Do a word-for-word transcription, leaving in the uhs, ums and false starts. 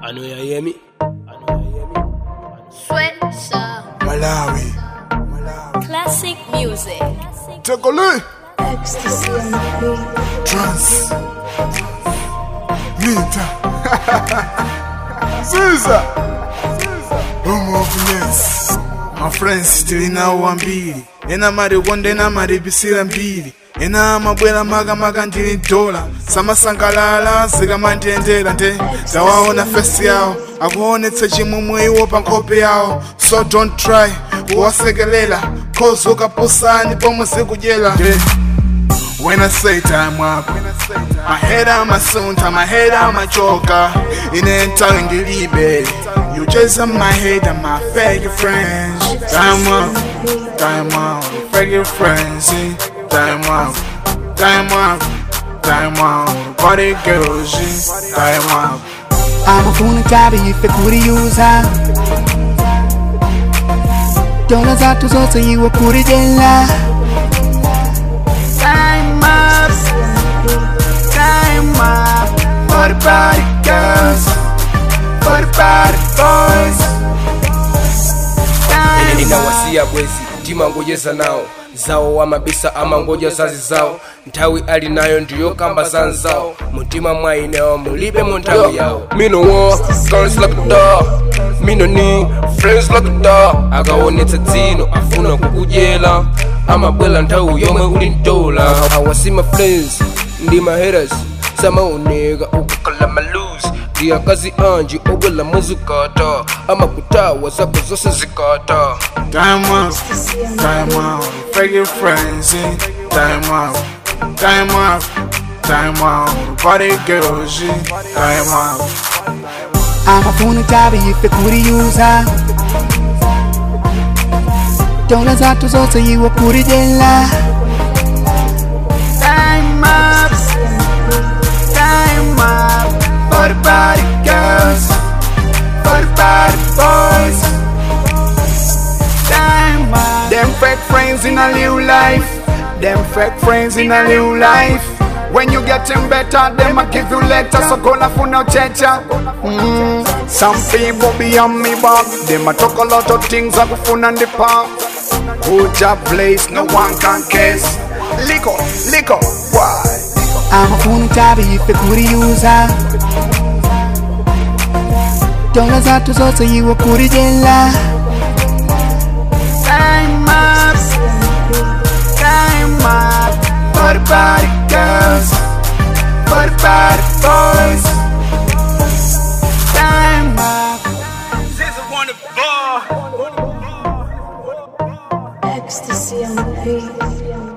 I know you hear me. I know you hear me. Sweat Sound. Malawi. Malawi. Classic music. Chocolate. Ecstasy on the beat. Trance. Mita. Caesar. Homogeneous. My friends still in our mbili. Ena mari wonde na mari bisira mbili. Ena mabwela maga maga ndili dola. Sama sangalala siga mandendela nde. Zawaona face yao. Akuonetse chimumwe iwo pa nkope yao. So don't try kuwasegelela cause ukapusani pomwe sikujela. When I say time up, my head on my sunta, my head on my choker. In the entire ngilibe, you just on my head and my fake friends. Time up, time up, fake friends. Time up, time up, time up, body girls. Time up. I'm a phone tabi if I could use her. Dollars out to so you could it Time up, time up, for the party girls, for the party boys. Time Inawasia bwezi, tima ngojeza nao. Zao wa mabisa ama ngoja zazi zao. Ntawi ali nayo ndiyo kamba zanzao. Mutima mwaineo mulibe montawi yao. Me no want girls like a dog. Me no need friends like a dog. Akawonetsa dzino afuna kukujela. Ama bwela ntawi yomwe uli ndola. Awasi my friends, ndi my haters. Sama unega ukukala malose. Dia kazi anji obwela muzukata. Ama kutawa zako zose zikata. Time up, time up, fake friends. Time up, time up, time up, body girls. Time up. I'm a phone tabi if I could use her. Dollars out to so you could it Time up, time up, for the party girls, for the party boys. Time up. Them fake friends in a new life. Them fake friends in a new life. When you getting better, them a give you letter. So go la for no checha. Mm. Some people be on me back. Them a talk a lot of things I go fun on the park. Good job place, no one can guess. Liquor, liquor, why? I'm a phone tabi if I could use her. Dollars out to so you could it Time up, time up, for the party girls, for the party boys. Time up. Ecstasy on the beat.